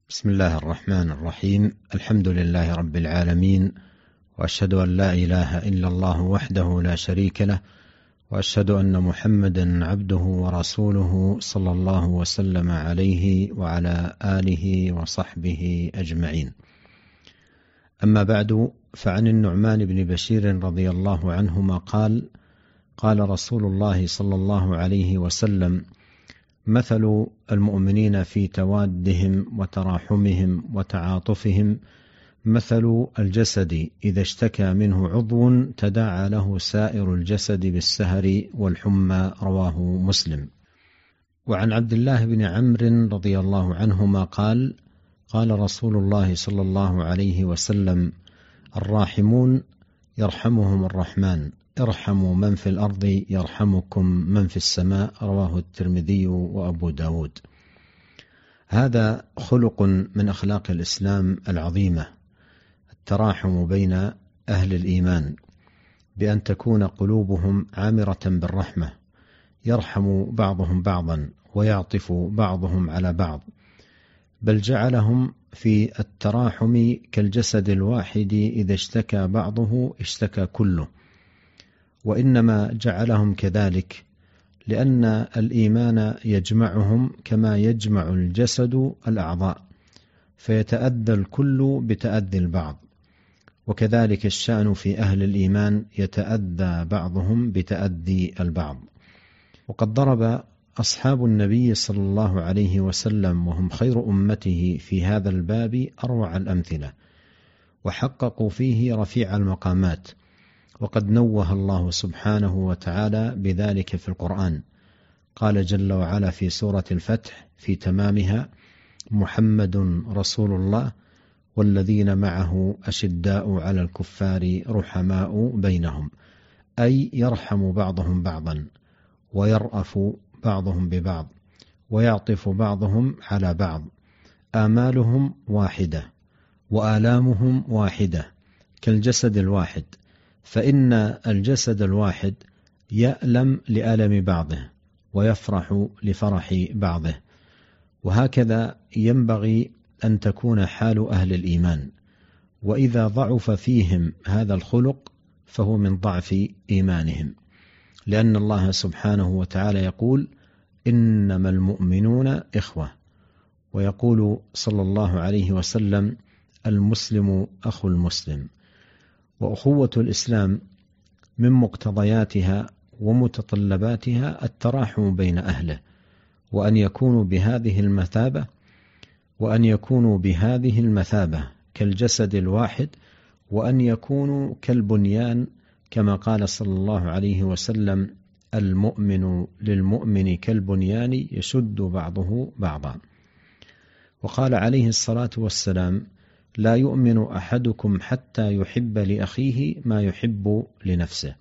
بسم الله الرحمن الرحيم. الحمد لله رب العالمين، وأشهد أن لا إله إلا الله وحده لا شريك له، وأشهد أن محمدا عبده ورسوله صلى الله وسلم عليه وعلى آله وصحبه أجمعين. أما بعد، فعن النعمان بن بشير رضي الله عنهما قال: قال رسول الله صلى الله عليه وسلم: مثل المؤمنين في توادهم وتراحمهم وتعاطفهم مثل الجسد إذا اشتكى منه عضو تداعى له سائر الجسد بالسهر والحمى. رواه مسلم. وعن عبد الله بن عمرو رضي الله عنهما قال: قال رسول الله صلى الله عليه وسلم: الراحمون يرحمهم الرحمن، ارحموا من في الأرض يرحمكم من في السماء. رواه الترمذي وأبو داود. هذا خلق من أخلاق الإسلام العظيمة، التراحم بين أهل الإيمان، بأن تكون قلوبهم عامرة بالرحمة، يرحم بعضهم بعضا ويعطف بعضهم على بعض، بل جعلهم في التراحم كالجسد الواحد إذا اشتكى بعضه اشتكى كله. وإنما جعلهم كذلك لأن الإيمان يجمعهم كما يجمع الجسد الأعضاء، فيتأذى الكل بتأذي البعض، وكذلك الشأن في أهل الإيمان، يتأذى بعضهم بتأذي البعض. وقد ضرب أصحاب النبي صلى الله عليه وسلم وهم خير أمته في هذا الباب أروع الأمثلة، وحققوا فيه رفيع المقامات، وقد نوه الله سبحانه وتعالى بذلك في القرآن. قال جل وعلا في سورة الفتح في تمامها: محمد رسول الله والذين معه أشداء على الكفار رحماء بينهم، أي يرحم بعضهم بعضا ويرأف بعضهم ببعض ويعطف بعضهم على بعض، آمالهم واحدة وآلامهم واحدة كالجسد الواحد، فإن الجسد الواحد يألم لألم بعضه ويفرح لفرح بعضه. وهكذا ينبغي أن تكون حال أهل الإيمان، وإذا ضعف فيهم هذا الخلق فهو من ضعف إيمانهم، لأن الله سبحانه وتعالى يقول: إنما المؤمنون إخوة، ويقول صلى الله عليه وسلم: المسلم أخو المسلم. وأخوة الإسلام من مقتضياتها ومتطلباتها التراحم بين أهله، وأن يكونوا بهذه المثابة كالجسد الواحد، وأن يكونوا كالبنيان، كما قال صلى الله عليه وسلم: المؤمن للمؤمن كالبنيان يشد بعضه بعضا. وقال عليه الصلاة والسلام: لا يؤمن أحدكم حتى يحب لأخيه ما يحب لنفسه.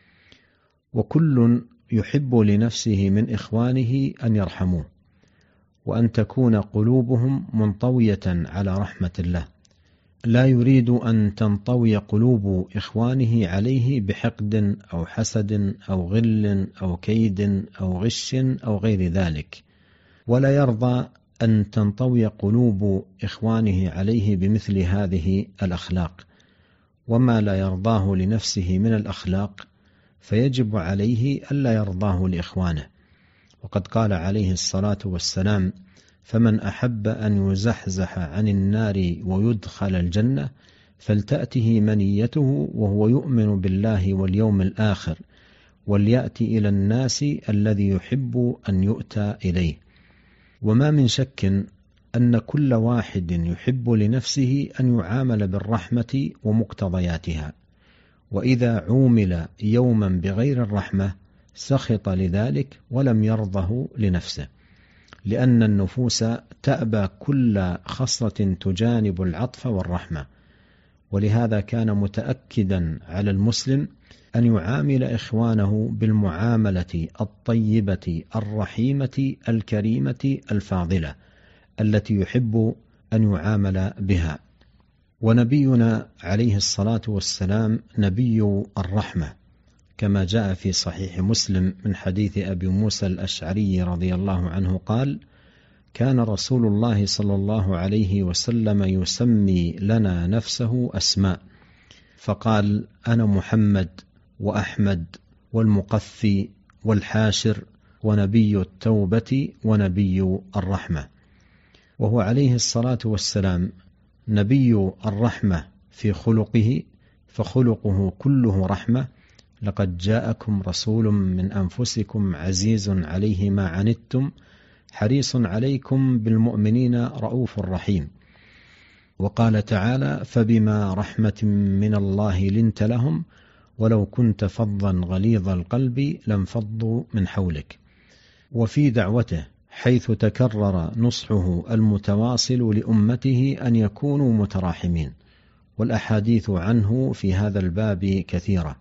وكل يحب لنفسه من إخوانه أن يرحموه، وأن تكون قلوبهم منطوية على رحمة الله، لا يريد أن تنطوي قلوب إخوانه عليه بحقد أو حسد أو غل أو كيد أو غش أو غير ذلك، ولا يرضى أن تنطوي قلوب إخوانه عليه بمثل هذه الأخلاق. وما لا يرضاه لنفسه من الأخلاق فيجب عليه ألا يرضاه لإخوانه. وقد قال عليه الصلاة والسلام: فمن أحب أن يزحزح عن النار ويدخل الجنة فلتأته منيته وهو يؤمن بالله واليوم الآخر، وليأتي إلى الناس الذي يحب أن يؤتى إليه. وما من شك أن كل واحد يحب لنفسه أن يعامل بالرحمة ومقتضياتها، وإذا عومل يوما بغير الرحمة سخط لذلك ولم يرضه لنفسه، لأن النفوس تأبى كل خصلة تجانب العطف والرحمة. ولهذا كان متأكدا على المسلم أن يعامل إخوانه بالمعاملة الطيبة الرحيمة الكريمة الفاضلة التي يحب أن يعامل بها. ونبينا عليه الصلاة والسلام نبي الرحمة، كما جاء في صحيح مسلم من حديث أبي موسى الأشعري رضي الله عنه قال: كان رسول الله صلى الله عليه وسلم يسمي لنا نفسه أسماء، فقال: أنا محمد وأحمد والمقفي والحاشر ونبي التوبة ونبي الرحمة. وهو عليه الصلاة والسلام نبي الرحمة في خلقه، فخلقه كله رحمة. لقد جاءكم رسول من أنفسكم عزيز عليه ما عنتم حريص عليكم بالمؤمنين رؤوف رحيم. وقال تعالى: فبما رحمة من الله لنت لهم ولو كنت فظا غليظ القلب لانفضوا من حولك. وفي دعوته حيث تكرر نصحه المتواصل لأمته أن يكونوا متراحمين، والأحاديث عنه في هذا الباب كثيرة،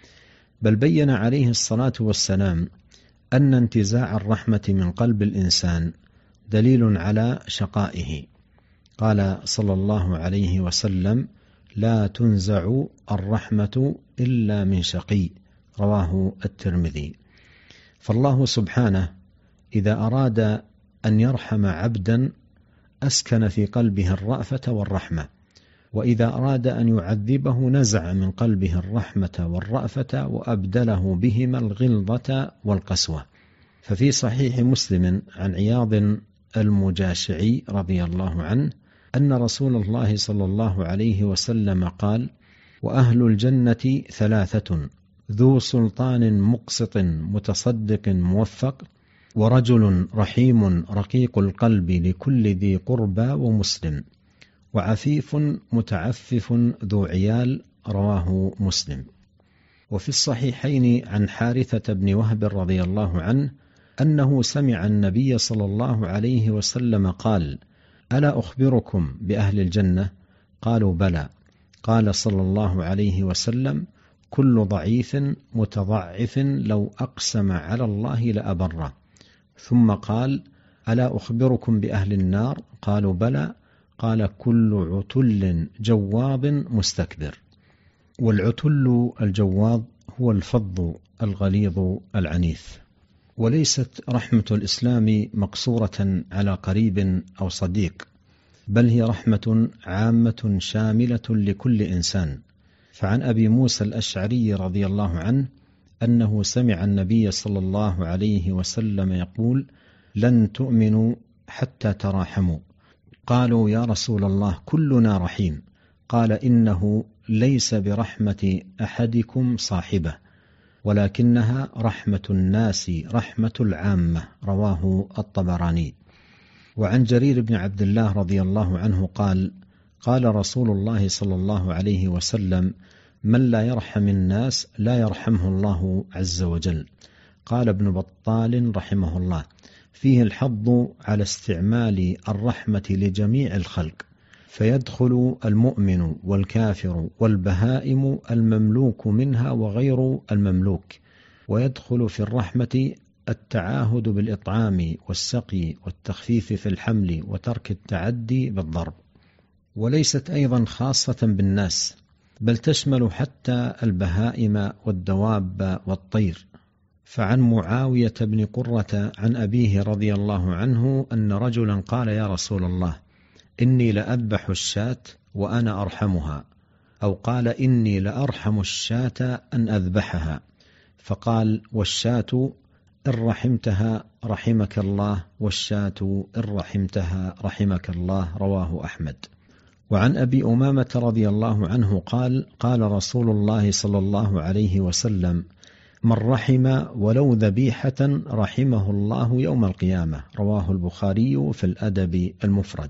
بل بين عليه الصلاة والسلام أن انتزاع الرحمة من قلب الإنسان دليل على شقائه. قال صلى الله عليه وسلم: لا تنزع الرحمة إلا من شقي، رواه الترمذي. فالله سبحانه إذا أراد أن يرحم عبدا أسكن في قلبه الرأفة والرحمة، وإذا أراد أن يعذبه نزع من قلبه الرحمة والرأفة وأبدله بهما الغلظة والقسوة. ففي صحيح مسلم عن عياض المجاشعي رضي الله عنه أن رسول الله صلى الله عليه وسلم قال: وأهل الجنة ثلاثة: ذو سلطان مقسط متصدق موفق، ورجل رحيم رقيق القلب لكل ذي قربى ومسلم، وعفيف متعفف ذو عيال، رواه مسلم. وفي الصحيحين عن حارثة بن وهب رضي الله عنه أنه سمع النبي صلى الله عليه وسلم قال: ألا أخبركم بأهل الجنة؟ قالوا: بلى. قال صلى الله عليه وسلم: كل ضعيف متضعف لو أقسم على الله لأبره. ثم قال: ألا أخبركم بأهل النار؟ قالوا: بلى. قال: كل عتل جواض مستكبر. والعتل الجواض هو الفظ الغليظ العنيف. وليست رحمة الإسلام مقصورة على قريب أو صديق، بل هي رحمة عامة شاملة لكل إنسان. فعن أبي موسى الأشعري رضي الله عنه أنه سمع النبي صلى الله عليه وسلم يقول: لن تؤمنوا حتى تراحموا. قالوا: يا رسول الله كلنا رحيم. قال: إنه ليس برحمة أحدكم صاحبة، ولكنها رحمة الناس رحمة العامة، رواه الطبراني. وعن جرير بن عبد الله رضي الله عنه قال: قال رسول الله صلى الله عليه وسلم: من لا يرحم الناس لا يرحمه الله عز وجل. قال ابن بطال رحمه الله: فيه الحظ على استعمال الرحمة لجميع الخلق، فيدخل المؤمن والكافر والبهائم المملوك منها وغير المملوك، ويدخل في الرحمة التعاهد بالإطعام والسقي والتخفيف في الحمل وترك التعدي بالضرب. وليست أيضا خاصة بالناس، بل تشمل حتى البهائم والدواب والطير. فعن معاوية بن قرة عن أبيه رضي الله عنه أن رجلا قال: يا رسول الله إني لأذبح الشاة وأنا أرحمها، أو قال: إني لأرحم الشاة أن أذبحها. فقال: والشاة إن رحمتها رحمك الله، والشاة إن رحمتها رحمك الله، رواه أحمد. وعن أبي أمامة رضي الله عنه قال: قال رسول الله صلى الله عليه وسلم: من رحم ولو ذبيحة رحمه الله يوم القيامة، رواه البخاري في الأدب المفرد.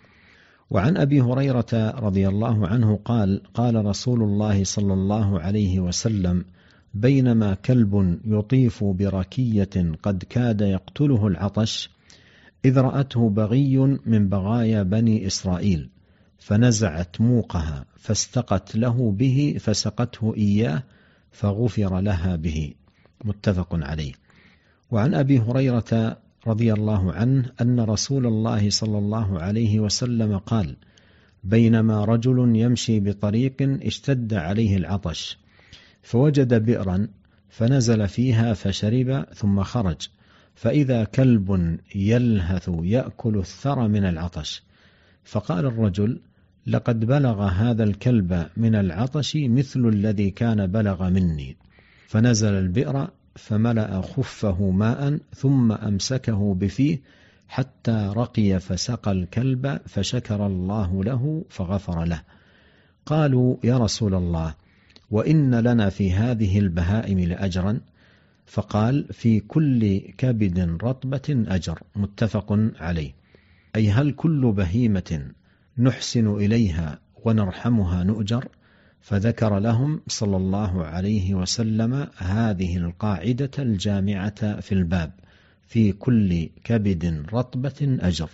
وعن أبي هريرة رضي الله عنه قال: قال رسول الله صلى الله عليه وسلم: بينما كلب يطيف بركية قد كاد يقتله العطش، إذ رأته بغي من بغايا بني إسرائيل، فنزعت موقها فاستقت له به فسقته إياه فغفر لها به، متفق عليه. وعن أبي هريرة رضي الله عنه أن رسول الله صلى الله عليه وسلم قال: بينما رجل يمشي بطريق اشتد عليه العطش، فوجد بئرا فنزل فيها فشرب ثم خرج، فإذا كلب يلهث يأكل الثرى من العطش. فقال الرجل: لقد بلغ هذا الكلب من العطش مثل الذي كان بلغ مني. فنزل البئر فملأ خفه ماء ثم أمسكه بفيه حتى رقي فسقى الكلب فشكر الله له فغفر له. قالوا: يا رسول الله، وإن لنا في هذه البهائم لأجرا؟ فقال: في كل كبد رطبة أجر. متفق عليه. أي هل كل بهيمة نحسن إليها ونرحمها نؤجر؟ فذكر لهم صلى الله عليه وسلم هذه القاعدة الجامعة في الباب: في كل كبد رطبة أجر.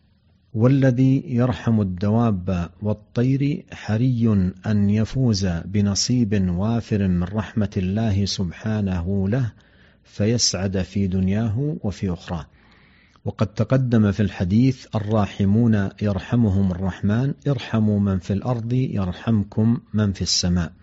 والذي يرحم الدواب والطير حري أن يفوز بنصيب وافر من رحمة الله سبحانه له، فيسعد في دنياه وفي أخراه. وقد تقدم في الحديث: الراحمون يرحمهم الرحمن، ارحموا من في الأرض يرحمكم من في السماء،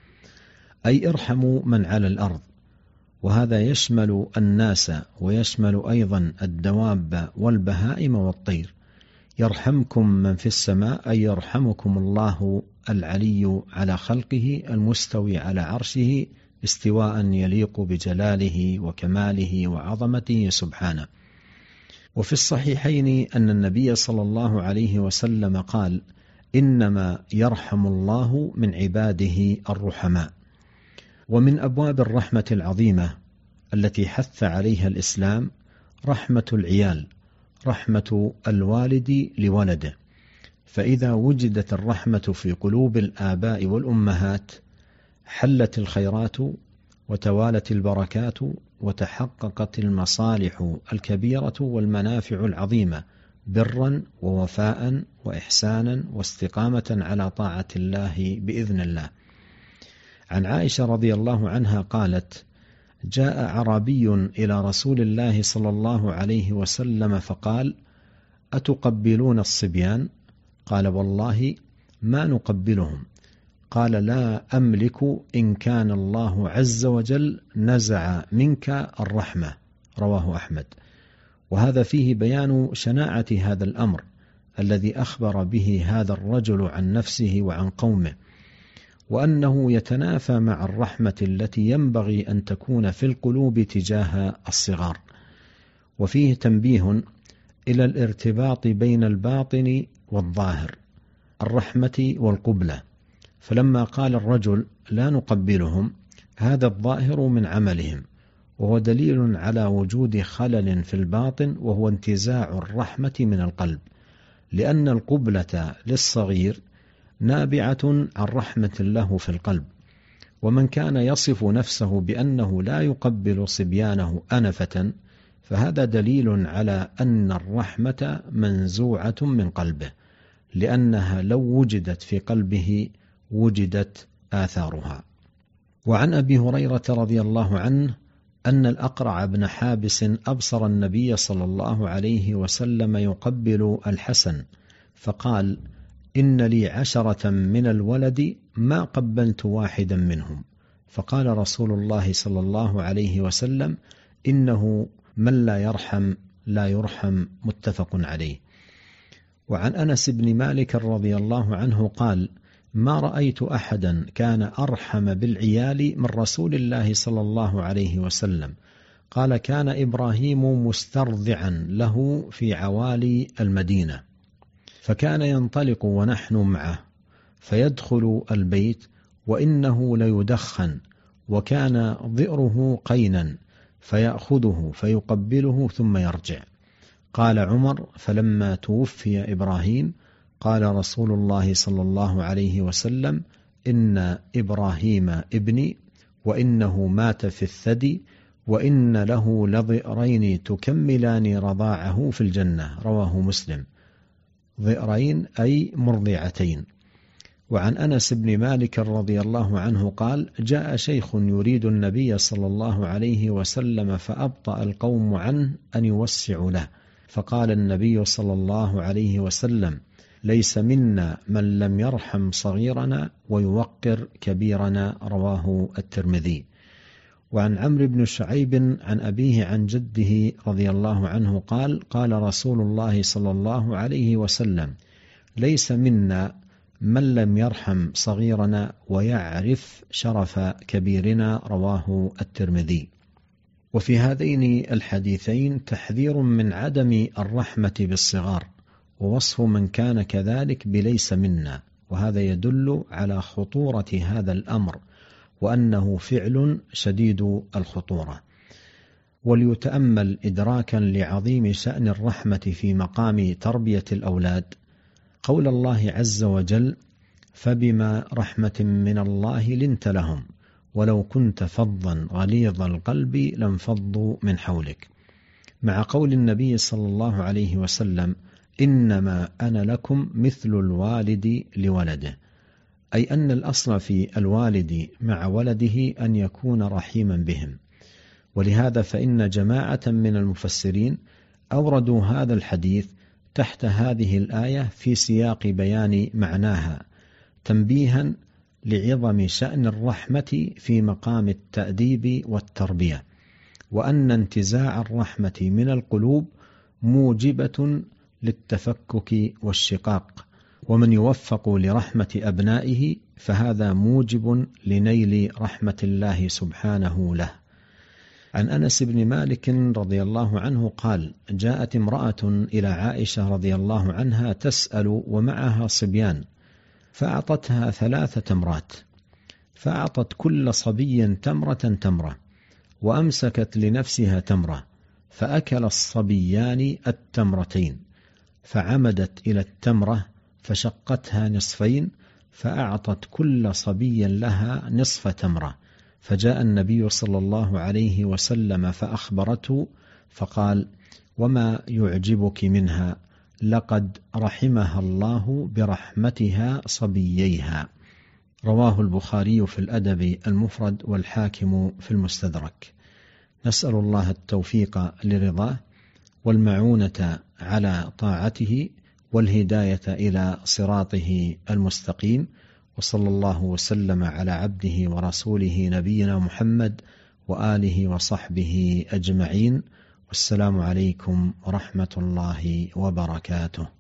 أي ارحموا من على الأرض. وهذا يشمل الناس ويشمل أيضا الدواب والبهائم والطير. يرحمكم من في السماء أي يرحمكم الله العلي على خلقه المستوي على عرشه استواء يليق بجلاله وكماله وعظمته سبحانه. وفي الصحيحين أن النبي صلى الله عليه وسلم قال: إنما يرحم الله من عباده الرحماء. ومن أبواب الرحمة العظيمة التي حث عليها الإسلام رحمة العيال، رحمة الوالد لولده. فإذا وجدت الرحمة في قلوب الآباء والأمهات حلت الخيرات وتوالت البركات وتحققت المصالح الكبيرة والمنافع العظيمة برا ووفاء وإحسانا واستقامة على طاعة الله بإذن الله. عن عائشة رضي الله عنها قالت: جاء أعرابي إلى رسول الله صلى الله عليه وسلم فقال: أتقبلون الصبيان؟ قال: والله ما نقبلهم. قال: لا أملك إن كان الله عز وجل نزع منك الرحمة. رواه أحمد. وهذا فيه بيان شناعة هذا الأمر الذي أخبر به هذا الرجل عن نفسه وعن قومه، وأنه يتنافى مع الرحمة التي ينبغي أن تكون في القلوب تجاه الصغار. وفيه تنبيه إلى الارتباط بين الباطن والظاهر، الرحمة والقبلة. فلما قال الرجل: لا نقبلهم، هذا الظاهر من عملهم، وهو دليل على وجود خلل في الباطن، وهو انتزاع الرحمة من القلب، لأن القبلة للصغير نابعة عن رحمة له في القلب. ومن كان يصف نفسه بأنه لا يقبل صبيانه أنفة، فهذا دليل على أن الرحمة منزوعة من قلبه، لأنها لو وجدت في قلبه وجدت آثارها. وعن أبي هريرة رضي الله عنه أن الأقرع بن حابس أبصر النبي صلى الله عليه وسلم يقبل الحسن، فقال: إن لي 10 من الولد ما قبلت واحدا منهم. فقال رسول الله صلى الله عليه وسلم: إنه من لا يرحم لا يرحم. متفق عليه. وعن أنس بن مالك رضي الله عنه قال: ما رأيت أحدا كان أرحم بالعيال من رسول الله صلى الله عليه وسلم. قال: كان إبراهيم مسترضعا له في عوالي المدينة، فكان ينطلق ونحن معه فيدخل البيت وإنه ليدخن، وكان ضئره قينا، فيأخذه فيقبله ثم يرجع. قال عمر: فلما توفي إبراهيم قال رسول الله صلى الله عليه وسلم: إن إبراهيم ابني، وإنه مات في الثدي، وإن له لضئرين تكملان رضاعه في الجنة. رواه مسلم. ضئرين أي مرضعتين. وعن أنس بن مالك رضي الله عنه قال: جاء شيخ يريد النبي صلى الله عليه وسلم فأبطأ القوم عنه أن يوسعوا له، فقال النبي صلى الله عليه وسلم: ليس منا من لم يرحم صغيرنا ويوقر كبيرنا. رواه الترمذي. وعن عمرو بن شعيب عن أبيه عن جده رضي الله عنه قال: قال رسول الله صلى الله عليه وسلم: ليس منا من لم يرحم صغيرنا ويعرف شرف كبيرنا. رواه الترمذي. وفي هذين الحديثين تحذير من عدم الرحمة بالصغار، ووصف من كان كذلك بليس منا، وهذا يدل على خطورة هذا الأمر، وأنه فعل شديد الخطورة. وليتأمل إدراكا لعظيم شأن الرحمة في مقام تربية الأولاد قول الله عز وجل: فبما رحمة من الله لنت لهم ولو كنت فظا غليظ القلب لانفضوا من حولك، مع قول النبي صلى الله عليه وسلم: إنما أنا لكم مثل الوالد لولده، أي أن الأصل في الوالد مع ولده أن يكون رحيما بهم. ولهذا فإن جماعة من المفسرين أوردوا هذا الحديث تحت هذه الآية في سياق بيان معناها، تنبيها لعظم شأن الرحمة في مقام التأديب والتربية، وأن انتزاع الرحمة من القلوب موجبة للتفكك والشقاق، ومن يوفق لرحمة أبنائه فهذا موجب لنيل رحمة الله سبحانه له. عن أنس بن مالك رضي الله عنه قال: جاءت امرأة إلى عائشة رضي الله عنها تسأل ومعها صبيان، فأعطتها 3 تمرات، فأعطت كل صبي تمرة، وأمسكت لنفسها تمرة، فأكل الصبيان التمرتين، فعمدت إلى التمرة فشقتها نصفين، فأعطت كل صبي لها نصف تمرة، فجاء النبي صلى الله عليه وسلم فأخبرته فقال: وما يعجبك منها؟ لقد رحمها الله برحمتها صبييها. رواه البخاري في الأدب المفرد والحاكم في المستدرك. نسأل الله التوفيق لرضاه والمعونة على طاعته والهداية إلى صراطه المستقيم، وصلى الله وسلم على عبده ورسوله نبينا محمد وآله وصحبه أجمعين، والسلام عليكم ورحمة الله وبركاته.